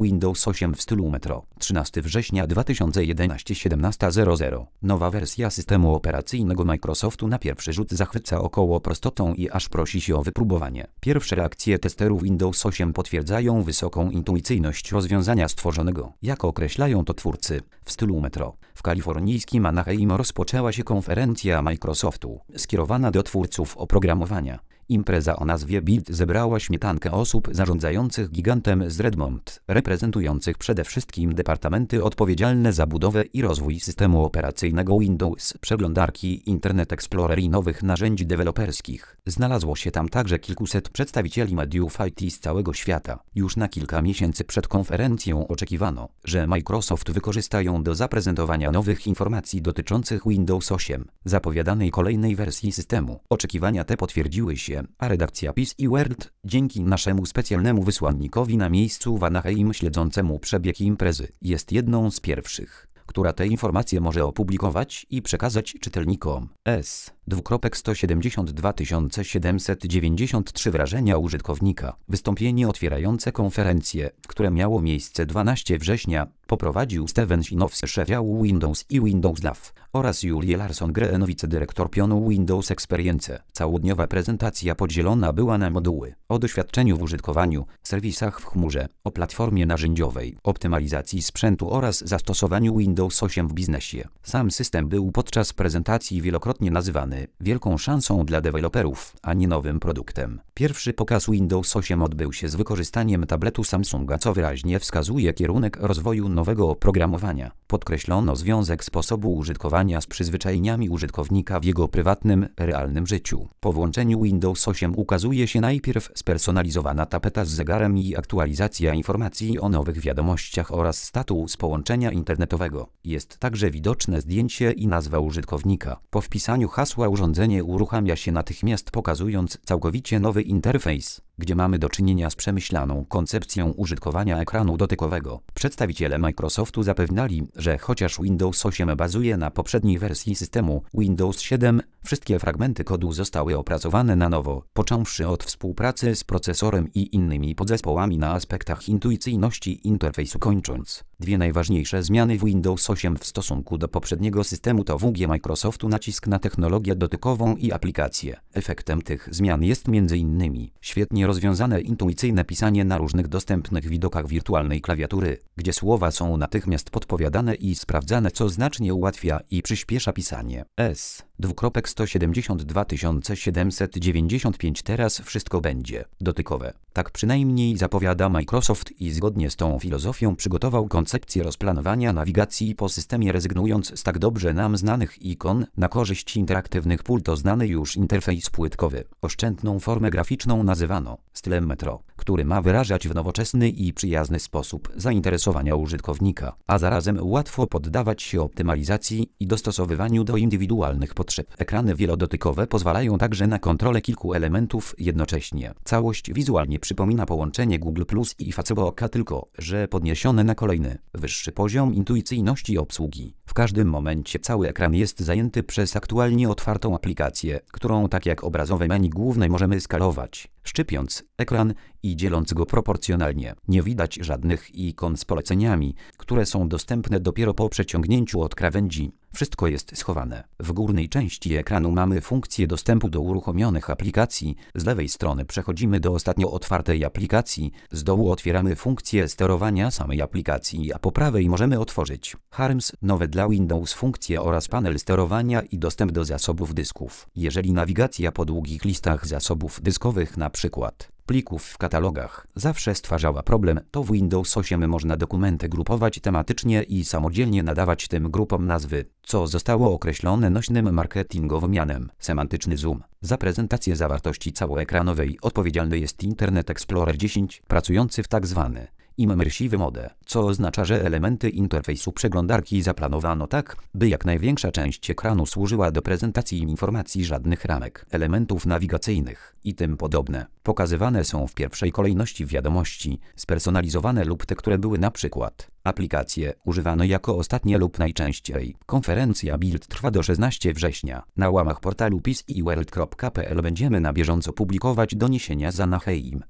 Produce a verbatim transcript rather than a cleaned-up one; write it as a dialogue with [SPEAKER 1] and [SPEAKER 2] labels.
[SPEAKER 1] Windows osiem w stylu Metro. trzynastego września dwa tysiące jedenastego, siedemnasta zero zero. Nowa wersja systemu operacyjnego Microsoftu na pierwszy rzut zachwyca około prostotą i aż prosi się o wypróbowanie. Pierwsze reakcje testerów Windows osiem potwierdzają wysoką intuicyjność rozwiązania stworzonego, jak określają to twórcy, w stylu Metro. W kalifornijskim Anaheim rozpoczęła się konferencja Microsoftu, skierowana do twórców oprogramowania. Impreza o nazwie Build zebrała śmietankę osób zarządzających gigantem z Redmond, reprezentujących przede wszystkim departamenty odpowiedzialne za budowę i rozwój systemu operacyjnego Windows, przeglądarki Internet Explorer i nowych narzędzi deweloperskich. Znalazło się tam także kilkuset przedstawicieli mediów I T z całego świata. Już na kilka miesięcy przed konferencją oczekiwano, że Microsoft wykorzysta ją do zaprezentowania nowych informacji dotyczących Windows osiem, zapowiadanej kolejnej wersji systemu. Oczekiwania te potwierdziły się, a redakcja P C World, dzięki naszemu specjalnemu wysłannikowi na miejscu w Anaheim śledzącemu przebieg imprezy, jest jedną z pierwszych, która te informacje może opublikować i przekazać czytelnikom. S. sto siedemdziesiąt dwa tysiące siedemset dziewięćdziesiąt trzy wrażenia użytkownika. Wystąpienie otwierające konferencję, które miało miejsce dwunastego września, poprowadził Steven Sinowski, szef działu Windows i Windows Live, oraz Julie Larson-Green, wicedyrektor pionu Windows Experience. Całodniowa prezentacja podzielona była na moduły o doświadczeniu w użytkowaniu, serwisach w chmurze, o platformie narzędziowej, optymalizacji sprzętu oraz zastosowaniu Windows osiem w biznesie. Sam system był podczas prezentacji wielokrotnie nazywany wielką szansą dla deweloperów, a nie nowym produktem. Pierwszy pokaz Windows osiem odbył się z wykorzystaniem tabletu Samsunga, co wyraźnie wskazuje kierunek rozwoju nowego oprogramowania. Podkreślono związek sposobu użytkowania z przyzwyczajeniami użytkownika w jego prywatnym, realnym życiu. Po włączeniu Windows osiem ukazuje się najpierw spersonalizowana tapeta z zegarem i aktualizacja informacji o nowych wiadomościach oraz status połączenia internetowego. Jest także widoczne zdjęcie i nazwa użytkownika. Po wpisaniu hasła urządzenie uruchamia się natychmiast, pokazując całkowicie nowy interfejs, gdzie mamy do czynienia z przemyślaną koncepcją użytkowania ekranu dotykowego. Przedstawiciele Microsoftu zapewniali, że chociaż Windows osiem bazuje na poprzedniej wersji systemu Windows siedem, wszystkie fragmenty kodu zostały opracowane na nowo, począwszy od współpracy z procesorem i innymi podzespołami na aspektach intuicyjności interfejsu kończąc. Dwie najważniejsze zmiany w Windows osiem w stosunku do poprzedniego systemu to W G Microsoftu nacisk na technologię dotykową i aplikacje. Efektem tych zmian jest między innymi świetnie rozwiązane intuicyjne pisanie na różnych dostępnych widokach wirtualnej klawiatury, gdzie słowa są natychmiast podpowiadane i sprawdzane, co znacznie ułatwia i przyspiesza pisanie. S. sto siedemdziesiąt dwa tysiące siedemset dziewięćdziesiąt pięć. Teraz wszystko będzie dotykowe. Tak przynajmniej zapowiada Microsoft i zgodnie z tą filozofią przygotował koncepcję rozplanowania nawigacji po systemie, rezygnując z tak dobrze nam znanych ikon na korzyść interaktywnych pól. To znany już interfejs płytkowy. Oszczędną formę graficzną nazywano stylem Metro, który ma wyrażać w nowoczesny i przyjazny sposób zainteresowania użytkownika, a zarazem łatwo poddawać się optymalizacji i dostosowywaniu do indywidualnych potrzeb. Ekrany wielodotykowe pozwalają także na kontrolę kilku elementów jednocześnie. Całość wizualnie przypomina połączenie Google Plus i Facebooka, tylko że podniesione na kolejny, wyższy poziom intuicyjności obsługi. W każdym momencie cały ekran jest zajęty przez aktualnie otwartą aplikację, którą tak jak obrazowe menu główne możemy skalować, szczypiąc ekran i dzieląc go proporcjonalnie. Nie widać żadnych ikon z poleceniami, które są dostępne dopiero po przeciągnięciu od krawędzi. Wszystko jest schowane. W górnej części ekranu mamy funkcję dostępu do uruchomionych aplikacji. Z lewej strony przechodzimy do ostatnio otwartej aplikacji. Z dołu otwieramy funkcję sterowania samej aplikacji, a po prawej możemy otworzyć Harms, nowe dla Windows funkcje oraz panel sterowania i dostęp do zasobów dysków. Jeżeli nawigacja po długich listach zasobów dyskowych, na przykład plików w katalogach, zawsze stwarzała problem, to w Windows osiem można dokumenty grupować tematycznie i samodzielnie nadawać tym grupom nazwy, co zostało określone nośnym marketingowym mianem semantyczny zoom. Za prezentację zawartości całoekranowej odpowiedzialny jest Internet Explorer dziesięć, pracujący w tzw. immersive mode, co oznacza, że elementy interfejsu przeglądarki zaplanowano tak, by jak największa część ekranu służyła do prezentacji informacji, żadnych ramek, elementów nawigacyjnych i tym podobne. Pokazywane są w pierwszej kolejności wiadomości, spersonalizowane lub te, które były na przykład aplikacje używane jako ostatnie lub najczęściej. Konferencja Build trwa do szesnastego września. Na łamach portalu P C World kropka p l będziemy na bieżąco publikować doniesienia z Anaheim.